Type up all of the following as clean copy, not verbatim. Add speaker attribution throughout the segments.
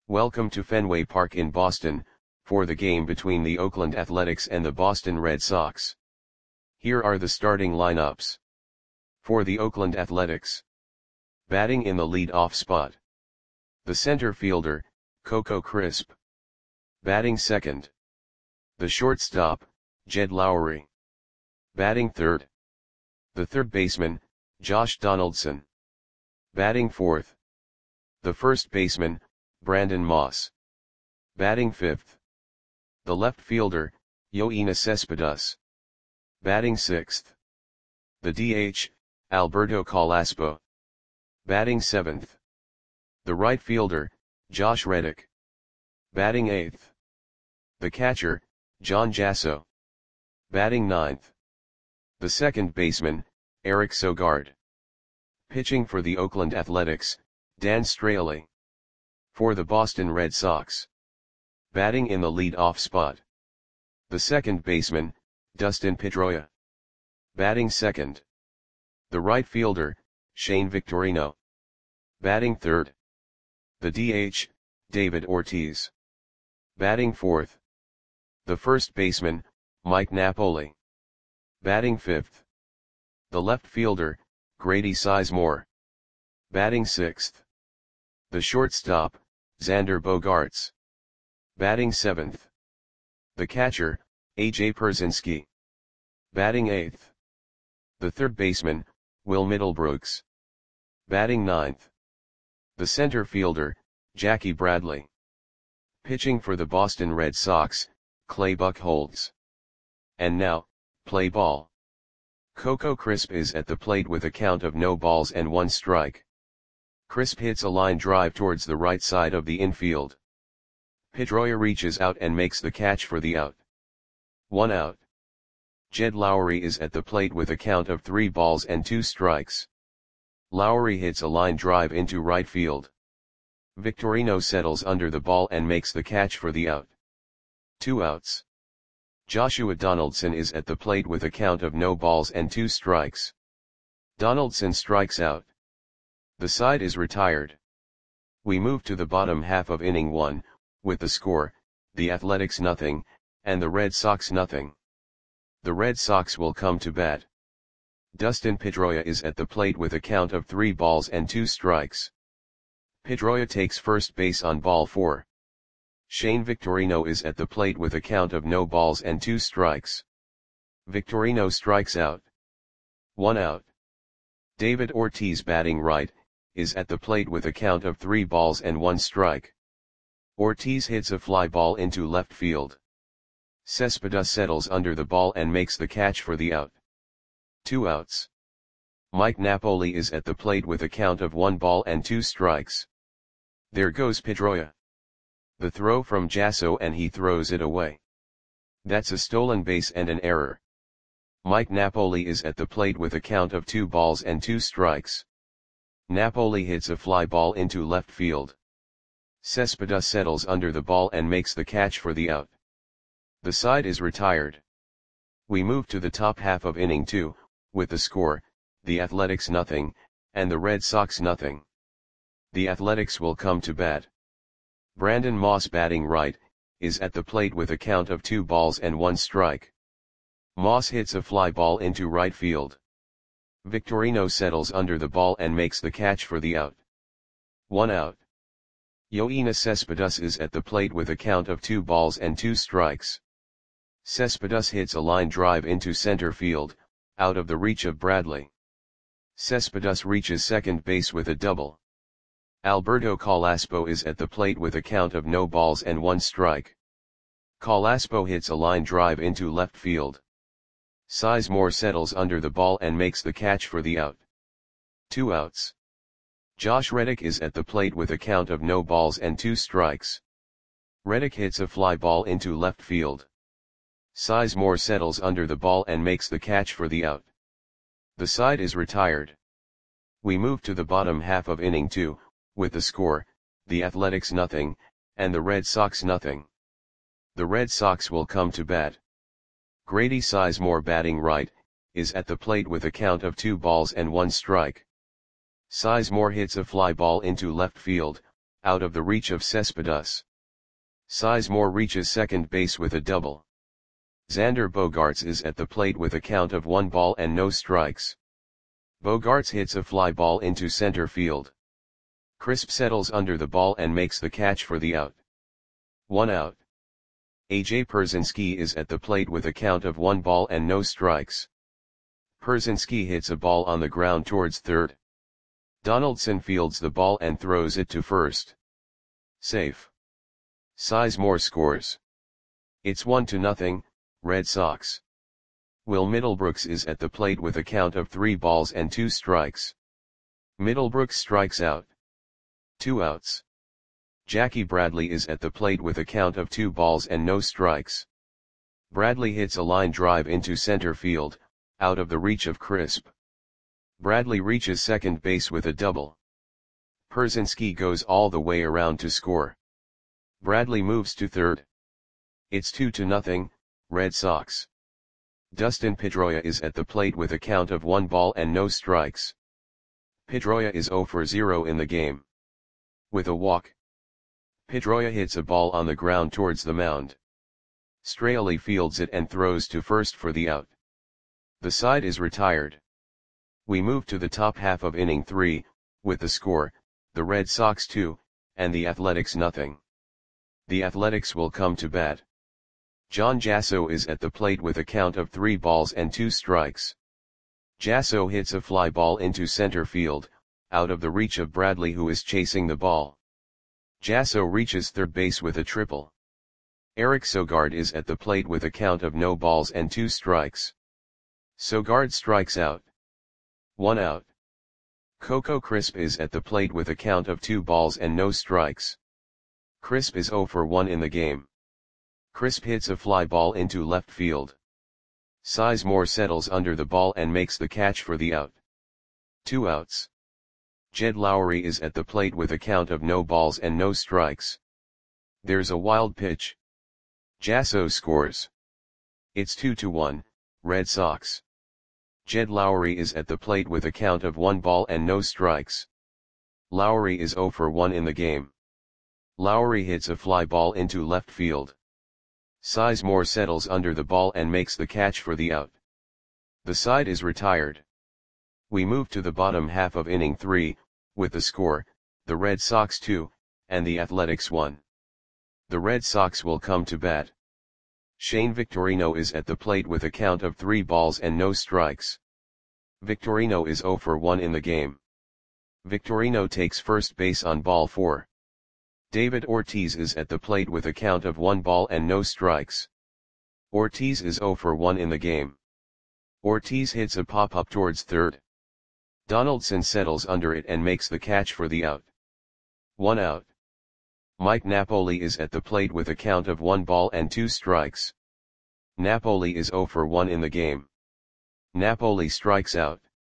Speaker 1: Welcome to Fenway Park in Boston, for the game between the Oakland Athletics and the Boston Red Sox. Here are the starting lineups. For the Oakland Athletics. Batting in the lead-off spot. The center fielder, Coco Crisp. Batting second. The shortstop, Jed Lowrie. Batting third. The third baseman, Josh Donaldson. Batting fourth. The first baseman, Brandon Moss. Batting fifth. The left fielder, Yoenis Cespedes. Batting sixth. The DH, Alberto Carrasco. Batting seventh. The right fielder, Josh Reddick. Batting eighth. The catcher, John Jasso. Batting ninth. The second baseman, Eric Sogard. Pitching for the Oakland Athletics, Dan Straily. For the Boston Red Sox. Batting in the lead-off spot. The second baseman, Dustin Pedroia. Batting second. The right fielder, Shane Victorino. Batting third. The DH, David Ortiz. Batting fourth. The first baseman, Mike Napoli. Batting fifth. The left fielder, Grady Sizemore. Batting sixth. The shortstop, Xander Bogaerts. Batting seventh. The catcher, A.J. Pierzynski. Batting eighth. The third baseman, Will Middlebrooks. Batting ninth. The center fielder, Jackie Bradley. Pitching for the Boston Red Sox, Clay Buchholz. And now, play ball. Coco Crisp is at the plate with a count of no balls and 1 strike. Crisp hits a line drive towards the right side of the infield. Pedroia reaches out and makes the catch for the out. 1 out. Jed Lowrie is at the plate with a count of 3 balls and 2 strikes. Lowrie hits a line drive into right field. Victorino settles under the ball and makes the catch for the out. 2 outs. Joshua Donaldson is at the plate with a count of no balls and 2 strikes. Donaldson strikes out. The side is retired. We move to the bottom half of inning 1, with the score, the Athletics 0, and the Red Sox 0. The Red Sox will come to bat. Dustin Pedroia is at the plate with a count of 3 balls and 2 strikes. Pedroia takes first base on ball 4. Shane Victorino is at the plate with a count of no balls and 2 strikes. Victorino strikes out. 1 out. David Ortiz, batting right, is at the plate with a count of 3 balls and 1 strike. Ortiz hits a fly ball into left field. Cespedes settles under the ball and makes the catch for the out. 2 outs. Mike Napoli is at the plate with a count of 1 ball and 2 strikes. There goes Pedroia. The throw from Jasso and he throws it away. That's a stolen base and an error. Mike Napoli is at the plate with a count of 2 balls and 2 strikes. Napoli hits a fly ball into left field. Cespedes settles under the ball and makes the catch for the out. The side is retired. We move to the top half of inning 2, with the score, the Athletics 0, and the Red Sox 0. The Athletics will come to bat. Brandon Moss, batting right, is at the plate with a count of 2 balls and 1 strike. Moss hits a fly ball into right field. Victorino settles under the ball and makes the catch for the out. 1 out. Yoenis Cespedes is at the plate with a count of 2 balls and 2 strikes. Cespedes hits a line drive into center field, out of the reach of Bradley. Cespedes reaches second base with a double. Alberto Carrasco is at the plate with a count of no balls and 1 strike. Carrasco hits a line drive into left field. Sizemore settles under the ball and makes the catch for the out. 2 outs. Josh Reddick is at the plate with a count of no balls and 2 strikes. Reddick hits a fly ball into left field. Sizemore settles under the ball and makes the catch for the out. The side is retired. We move to the bottom half of inning 2, with the score, the Athletics 0, and the Red Sox 0. The Red Sox will come to bat. Grady Sizemore, batting right, is at the plate with a count of 2 balls and 1 strike. Sizemore hits a fly ball into left field, out of the reach of Cespedes. Sizemore reaches second base with a double. Xander Bogaerts is at the plate with a count of 1 ball and no strikes. Bogaerts hits a fly ball into center field. Crisp settles under the ball and makes the catch for the out. 1 out. A.J. Pierzynski is at the plate with a count of 1 ball and no strikes. Pierzynski hits a ball on the ground towards third. Donaldson fields the ball and throws it to first. Safe. Sizemore scores. It's 1-0, Red Sox. Will Middlebrooks is at the plate with a count of 3 balls and 2 strikes. Middlebrooks strikes out. 2 outs. Jackie Bradley is at the plate with a count of 2 balls and no strikes. Bradley hits a line drive into center field, out of the reach of Crisp. Bradley reaches second base with a double. Pierzynski goes all the way around to score. Bradley moves to third. It's 2-0, Red Sox. Dustin Pedroia is at the plate with a count of 1 ball and no strikes. Pedroia is 0 for 0 in the game. With a walk, Pedroia hits a ball on the ground towards the mound. Straily fields it and throws to first for the out. The side is retired. We move to the top half of inning 3, with the score, the Red Sox 2, and the Athletics 0. The Athletics will come to bat. John Jasso is at the plate with a count of 3 balls and 2 strikes. Jasso hits a fly ball into center field, out of the reach of Bradley who is chasing the ball. Jasso reaches third base with a triple. Eric Sogard is at the plate with a count of no balls and 2 strikes. Sogard strikes out. 1 out. Coco Crisp is at the plate with a count of 2 balls and no strikes. Crisp is 0 for 1 in the game. Crisp hits a fly ball into left field. Sizemore settles under the ball and makes the catch for the out. 2 outs. Jed Lowry is at the plate with a count of no balls and no strikes. There's a wild pitch. Jasso scores. It's 2-1, Red Sox. Jed Lowry is at the plate with a count of 1 ball and no strikes. Lowry is 0 for 1 in the game. Lowry hits a fly ball into left field. Sizemore settles under the ball and makes the catch for the out. The side is retired. We move to the bottom half of inning 3, with the score, the Red Sox 2, and the Athletics 1. The Red Sox will come to bat. Shane Victorino is at the plate with a count of 3 balls and no strikes. Victorino is 0 for 1 in the game. Victorino takes first base on ball 4. David Ortiz is at the plate with a count of 1 ball and no strikes. Ortiz is 0 for 1 in the game. Ortiz hits a pop-up towards third. Donaldson settles under it and makes the catch for the out. 1 out. Mike Napoli is at the plate with a count of 1 ball and 2 strikes. Napoli is 0 for 1 in the game. Napoli strikes out.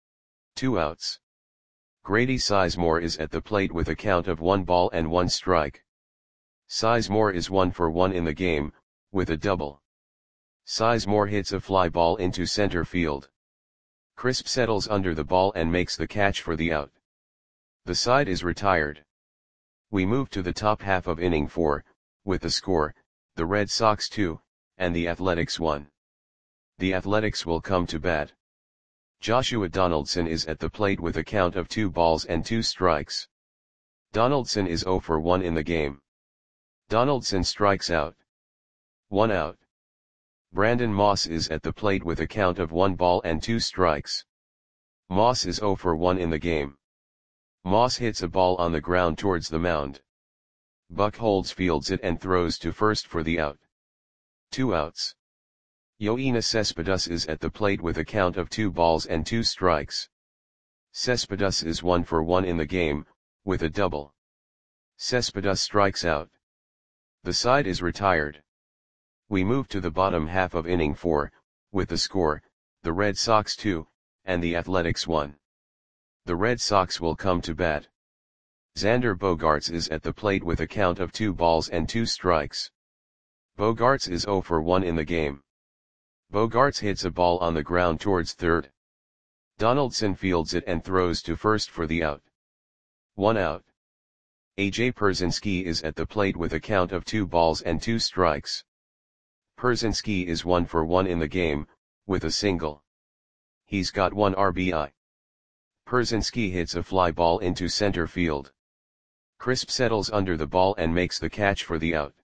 Speaker 1: 2 outs. Grady Sizemore is at the plate with a count of 1 ball and 1 strike. Sizemore is 1 for 1 in the game, with a double. Sizemore hits a fly ball into center field. Crisp settles under the ball and makes the catch for the out. The side is retired. We move to the top half of inning 4, with the score, the Red Sox 2, and the Athletics 1. The Athletics will come to bat. Joshua Donaldson is at the plate with a count of 2 balls and 2 strikes. Donaldson is 0 for 1 in the game. Donaldson strikes out. 1 out. Brandon Moss is at the plate with a count of 1 ball and 2 strikes. Moss is 0 for 1 in the game. Moss hits a ball on the ground towards the mound. Buchholz fields it and throws to first for the out. 2 outs. Yoenis Cespedes is at the plate with a count of 2 balls and 2 strikes. Cespedes is 1 for 1 in the game, with a double. Cespedes strikes out. The side is retired. We move to the bottom half of inning 4, with the score, the Red Sox 2, and the Athletics 1. The Red Sox will come to bat. Xander Bogaerts is at the plate with a count of 2 balls and 2 strikes. Bogaerts is 0 for 1 in the game. Bogaerts hits a ball on the ground towards third. Donaldson fields it and throws to first for the out. 1 out. AJ Pierzynski is at the plate with a count of 2 balls and 2 strikes. Pierzynski is 1 for 1 in the game, with a single. He's got 1 RBI. Pierzynski hits a fly ball into center field. Crisp settles under the ball and makes the catch for the out.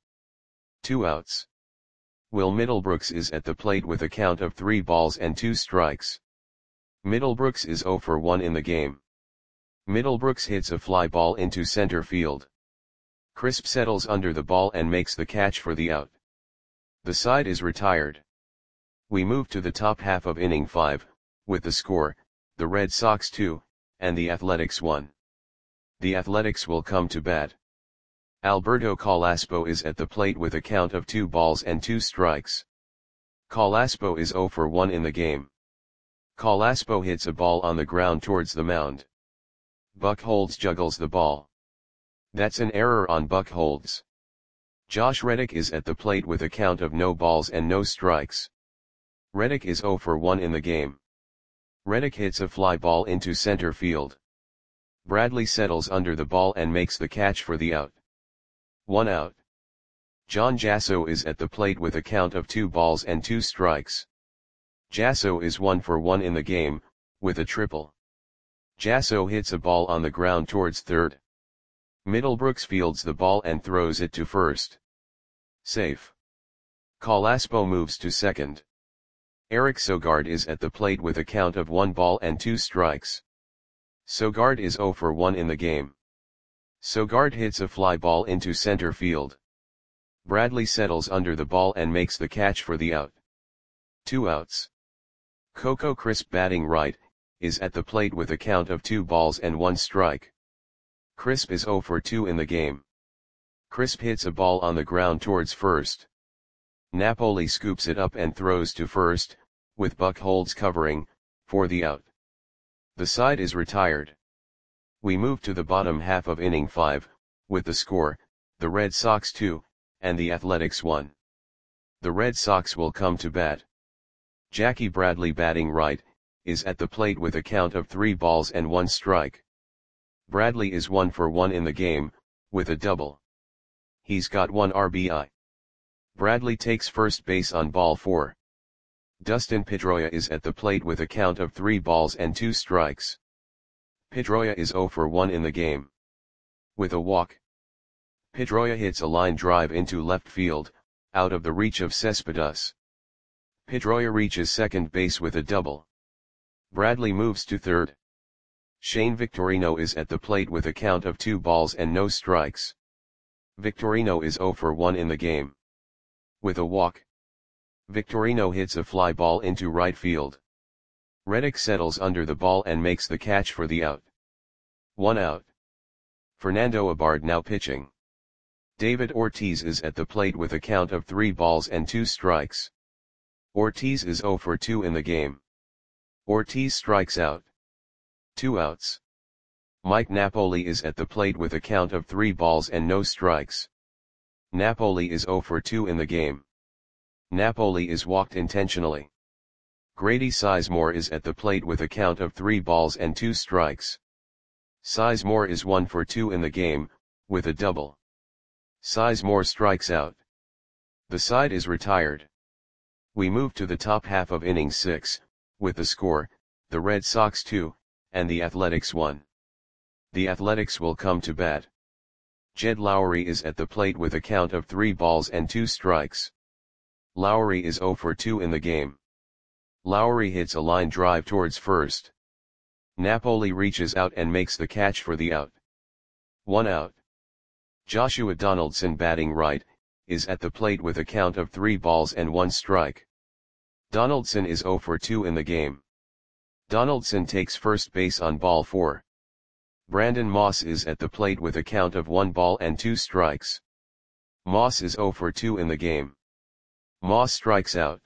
Speaker 1: 2 outs. Will Middlebrooks is at the plate with a count of 3 balls and 2 strikes. Middlebrooks is 0 for 1 in the game. Middlebrooks hits a fly ball into center field. Crisp settles under the ball and makes the catch for the out. The side is retired. We move to the top half of inning 5, with the score, the Red Sox 2, and the Athletics 1. The Athletics will come to bat. Alberto Carrasco is at the plate with a count of 2 balls and 2 strikes. Carrasco is 0 for 1 in the game. Carrasco hits a ball on the ground towards the mound. Buchholz juggles the ball. That's an error on Buchholz. Josh Reddick is at the plate with a count of no balls and no strikes. Reddick is 0 for 1 in the game. Reddick hits a fly ball into center field. Bradley settles under the ball and makes the catch for the out. 1 out. John Jasso is at the plate with a count of 2 balls and 2 strikes. Jasso is 1 for 1 in the game, with a triple. Jasso hits a ball on the ground towards third. Middlebrooks fields the ball and throws it to first. Safe. Carrasco moves to second. Eric Sogard is at the plate with a count of 1 ball and 2 strikes. Sogard is 0 for 1 in the game. Sogard hits a fly ball into center field. Bradley settles under the ball and makes the catch for the out. 2 outs. Coco Crisp, batting right, is at the plate with a count of 2 balls and 1 strike. Crisp is 0 for 2 in the game. Crisp hits a ball on the ground towards first. Napoli scoops it up and throws to first, with Buchholz covering, for the out. The side is retired. We move to the bottom half of inning 5, with the score, the Red Sox 2, and the Athletics 1. The Red Sox will come to bat. Jackie Bradley, batting right, is at the plate with a count of 3 balls and 1 strike. Bradley is 1 for 1 in the game, with a double. He's got 1 RBI. Bradley takes first base on ball 4. Dustin Pedroia is at the plate with a count of 3 balls and 2 strikes. Pedroia is 0 for 1 in the game. With a walk. Pedroia hits a line drive into left field, out of the reach of Cespedes. Pedroia reaches second base with a double. Bradley moves to third. Shane Victorino is at the plate with a count of 2 balls and no strikes. Victorino is 0 for 1 in the game. With a walk. Victorino hits a fly ball into right field. Reddick settles under the ball and makes the catch for the out. 1 out. Fernando Abad now pitching. David Ortiz is at the plate with a count of 3 balls and 2 strikes. Ortiz is 0 for 2 in the game. Ortiz strikes out. 2 outs. Mike Napoli is at the plate with a count of 3 balls and no strikes. Napoli is 0 for 2 in the game. Napoli is walked intentionally. Grady Sizemore is at the plate with a count of 3 balls and 2 strikes. Sizemore is 1 for 2 in the game, with a double. Sizemore strikes out. The side is retired. We move to the top half of inning 6, with the score, the Red Sox 2, and the Athletics 1. The Athletics will come to bat. Jed Lowry is at the plate with a count of 3 balls and 2 strikes. Lowry is 0 for 2 in the game. Lowry hits a line drive towards first. Napoli reaches out and makes the catch for the out. 1 out. Joshua Donaldson, batting right, is at the plate with a count of 3 balls and 1 strike. Donaldson is 0 for 2 in the game. Donaldson takes first base on ball 4. Brandon Moss is at the plate with a count of 1 ball and 2 strikes. Moss is 0 for 2 in the game. Moss strikes out.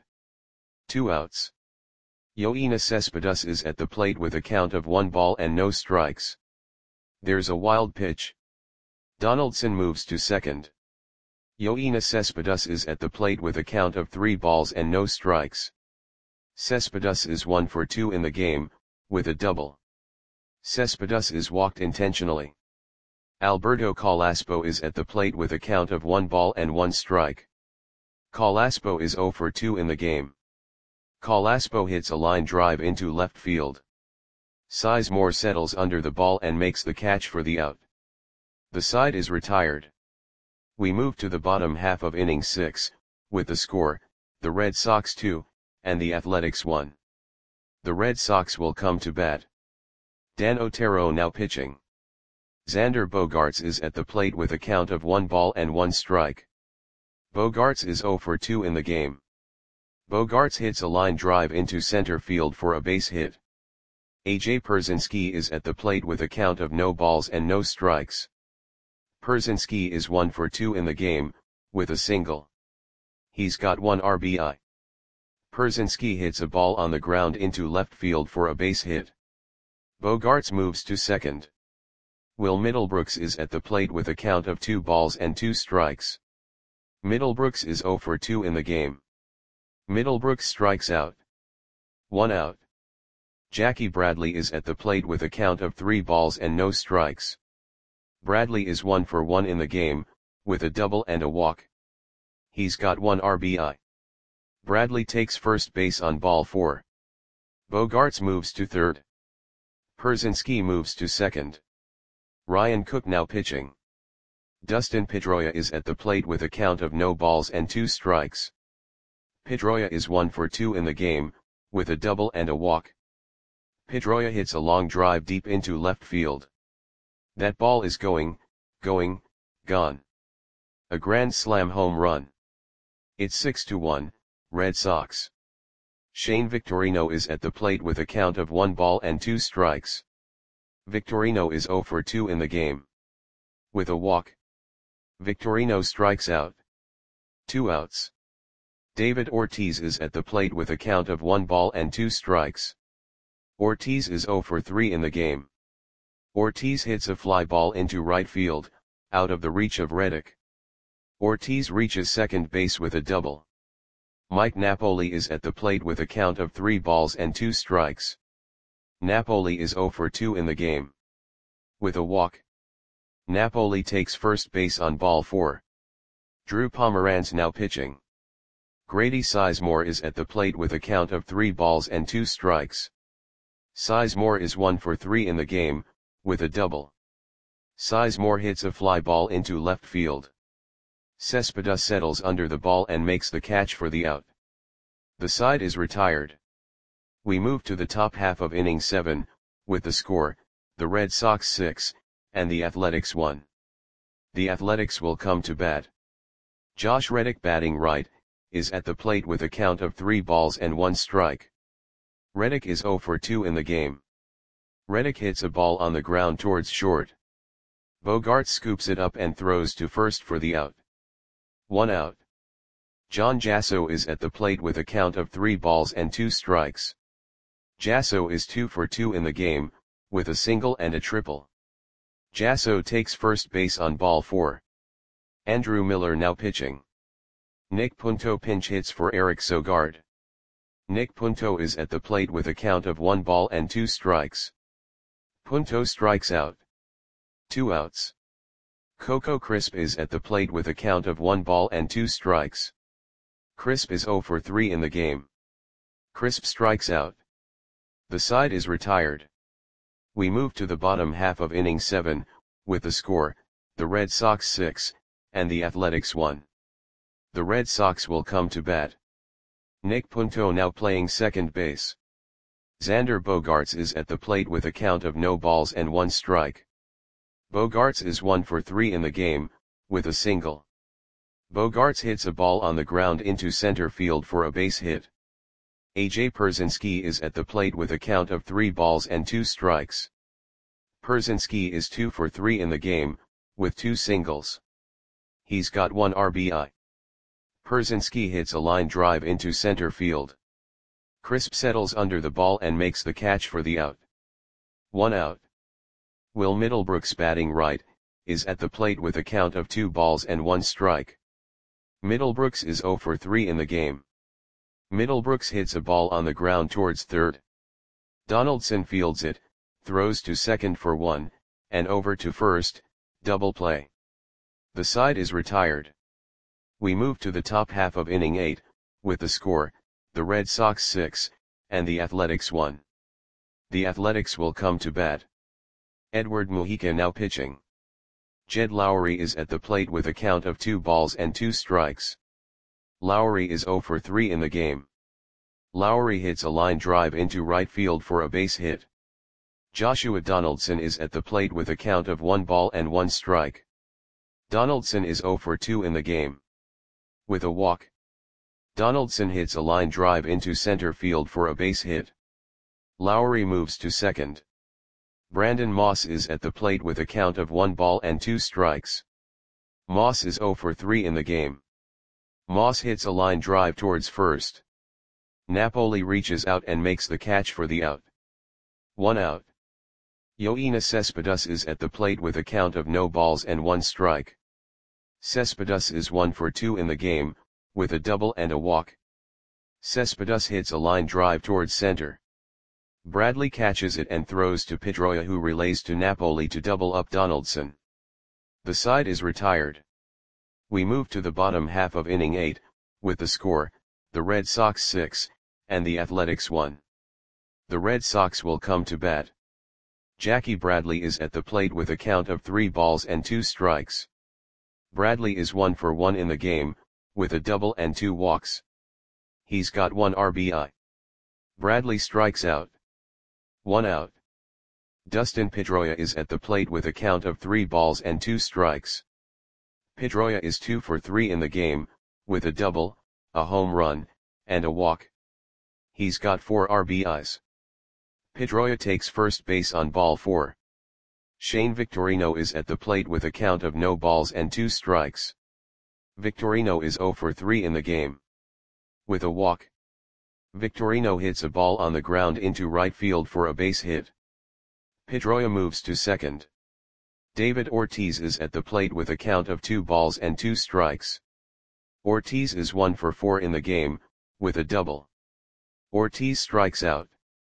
Speaker 1: 2 outs. Yoenis Cespedes is at the plate with a count of 1 ball and no strikes. There's a wild pitch. Donaldson moves to second. Yoenis Cespedes is at the plate with a count of 3 balls and no strikes. Cespedes is 1 for 2 in the game, with a double. Cespedes is walked intentionally. Alberto Calaspo is at the plate with a count of 1 ball and 1 strike. Calaspo is 0 for 2 in the game. Calaspo hits a line drive into left field. Sizemore settles under the ball and makes the catch for the out. The side is retired. We move to the bottom half of inning 6, with the score, the Red Sox 2, and the Athletics 1. The Red Sox will come to bat. Dan Otero now pitching. Xander Bogaerts is at the plate with a count of 1 ball and 1 strike. Bogaerts is 0 for 2 in the game. Bogaerts hits a line drive into center field for a base hit. AJ Pierzynski is at the plate with a count of no balls and no strikes. Pierzynski is 1 for 2 in the game, with a single. He's got 1 RBI. Pierzynski hits a ball on the ground into left field for a base hit. Bogaerts moves to second. Will Middlebrooks is at the plate with a count of 2 balls and 2 strikes. Middlebrooks is 0 for 2 in the game. Middlebrooks strikes out. 1 out. Jackie Bradley is at the plate with a count of 3 balls and no strikes. Bradley is 1 for 1 in the game, with a double and a walk. He's got 1 RBI. Bradley takes first base on ball 4. Bogaerts moves to third. Pierzynski moves to second. Ryan Cook now pitching. Dustin Pedroia is at the plate with a count of no balls and 2 strikes. Pedroia is 1 for 2 in the game, with a double and a walk. Pedroia hits a long drive deep into left field. That ball is gone. A grand slam home run. It's 6-1, Red Sox. Shane Victorino is at the plate with a count of 1 ball and 2 strikes. Victorino is 0 for 2 in the game. With a walk. Victorino strikes out. 2 outs. David Ortiz is at the plate with a count of 1 ball and 2 strikes. Ortiz is 0 for 3 in the game. Ortiz hits a fly ball into right field, out of the reach of Reddick. Ortiz reaches second base with a double. Mike Napoli is at the plate with a count of 3 balls and 2 strikes. Napoli is 0 for 2 in the game. With a walk. Napoli takes first base on ball 4. Drew Pomeranz now pitching. Grady Sizemore is at the plate with a count of 3 balls and 2 strikes. Sizemore is 1 for 3 in the game, with a double. Sizemore hits a fly ball into left field. Cespedes settles under the ball and makes the catch for the out. The side is retired. We move to the top half of inning 7, with the score, the Red Sox 6, and the Athletics 1. The Athletics will come to bat. Josh Reddick batting right, is at the plate with a count of 3 balls and 1 strike. Reddick is 0 for 2 in the game. Reddick hits a ball on the ground towards short. Bogaerts scoops it up and throws to first for the out. 1 out. John Jasso is at the plate with a count of 3 balls and 2 strikes. Jasso is 2 for 2 in the game, with a single and a triple. Jasso takes first base on ball 4. Andrew Miller now pitching. Nick Punto pinch hits for Eric Sogard. Nick Punto is at the plate with a count of 1 ball and 2 strikes. Punto strikes out. 2 outs. Coco Crisp is at the plate with a count of 1 ball and 2 strikes. Crisp is 0 for 3 in the game. Crisp strikes out. The side is retired. We move to the bottom half of inning 7, with the score, the Red Sox 6, and the Athletics 1. The Red Sox will come to bat. Nick Punto now playing second base. Xander Bogaerts is at the plate with a count of no balls and 1 strike. Bogaerts is 1 for 3 in the game, with a single. Bogaerts hits a ball on the ground into center field for a base hit. AJ Pierzynski is at the plate with a count of 3 balls and 2 strikes. Pierzynski is 2 for 3 in the game, with 2 singles. He's got 1 RBI. Pierzynski hits a line drive into center field. Crisp settles under the ball and makes the catch for the out. 1 out. Will Middlebrooks batting right, is at the plate with a count of 2 balls and 1 strike. Middlebrooks is 0 for 3 in the game. Middlebrooks hits a ball on the ground towards third. Donaldson fields it, throws to second for 1, and over to first, Double play. The side is retired. We move to the top half of inning 8, with the score, the Red Sox 6, and the Athletics 1. The Athletics will come to bat. Edward Mujica now pitching. Jed Lowrie is at the plate with a count of 2 balls and 2 strikes. Lowrie is 0 for 3 in the game. Lowrie hits a line drive into right field for a base hit. Joshua Donaldson is at the plate with a count of 1 ball and 1 strike. Donaldson is 0 for 2 in the game. With a walk, Donaldson hits a line drive into center field for a base hit. Lowrie moves to second. Brandon Moss is at the plate with a count of 1 ball and 2 strikes. Moss is 0 for 3 in the game. Moss hits a line drive towards first. Napoli reaches out and makes the catch for the out. 1 out. Yoenis Cespedes is at the plate with a count of no balls and 1 strike. Cespedes is 1 for 2 in the game, with a double and a walk. Cespedes hits a line drive towards center. Bradley catches it and throws to Pedroia, who relays to Napoli to double up Donaldson. The side is retired. We move to the bottom half of inning 8, with the score, the Red Sox 6, and the Athletics 1. The Red Sox will come to bat. Jackie Bradley is at the plate with a count of 3 balls and 2 strikes. Bradley is 1 for 1 in the game, with a double and 2 walks. He's got 1 RBI. Bradley strikes out. 1 out. Dustin Pedroia is at the plate with a count of 3 balls and 2 strikes. Pedroia is 2 for 3 in the game, with a double, a home run, and a walk. He's got 4 RBIs. Pedroia takes first base on ball 4. Shane Victorino is at the plate with a count of no balls and 2 strikes. Victorino is 0 for 3 in the game. With a walk, Victorino hits a ball on the ground into right field for a base hit. Pedroia moves to second. David Ortiz is at the plate with a count of 2 balls and 2 strikes. Ortiz is 1 for 4 in the game, with a double. Ortiz strikes out.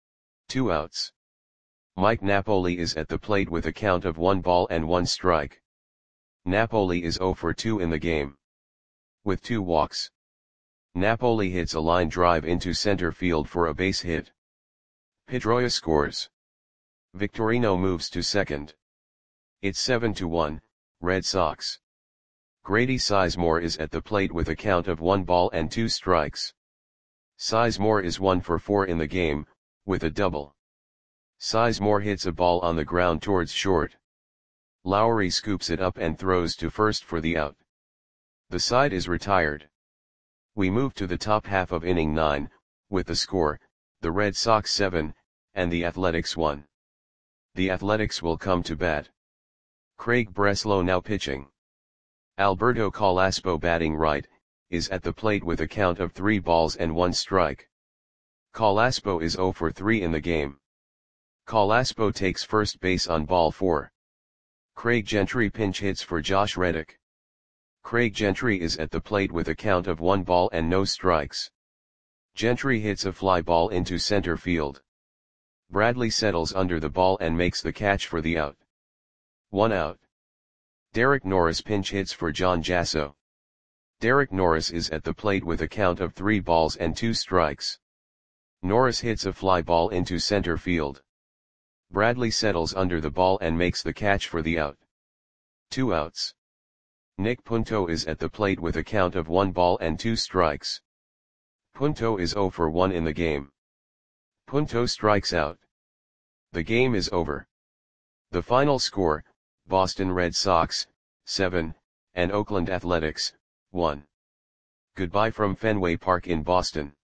Speaker 1: 2 outs. Mike Napoli is at the plate with a count of 1 ball and 1 strike. Napoli is 0 for 2 in the game. With 2 walks, Napoli hits a line drive into center field for a base hit. Pedroia scores. Victorino moves to second. It's 7-1, Red Sox. Grady Sizemore is at the plate with a count of 1 ball and 2 strikes. Sizemore is 1 for 4 in the game, with a double. Sizemore hits a ball on the ground towards short. Lowrie scoops it up and throws to first for the out. The side is retired. We move to the top half of inning 9, with the score, the Red Sox 7, and the Athletics 1. The Athletics will come to bat. Craig Breslow now pitching. Alberto Calaspo batting right, is at the plate with a count of 3 balls and 1 strike. Calaspo is 0 for 3 in the game. Calaspo takes first base on ball 4. Craig Gentry pinch hits for Josh Reddick. Craig Gentry is at the plate with a count of 1 ball and no strikes. Gentry hits a fly ball into center field. Bradley settles under the ball and makes the catch for the out. 1 out. Derek Norris pinch hits for John Jasso. Derek Norris is at the plate with a count of 3 balls and 2 strikes. Norris hits a fly ball into center field. Bradley settles under the ball and makes the catch for the out. 2 outs. Nick Punto is at the plate with a count of 1 ball and 2 strikes. Punto is 0 for 1 in the game. Punto strikes out. The game is over. The final score, Boston Red Sox, 7, and Oakland Athletics, 1. Goodbye from Fenway Park in Boston.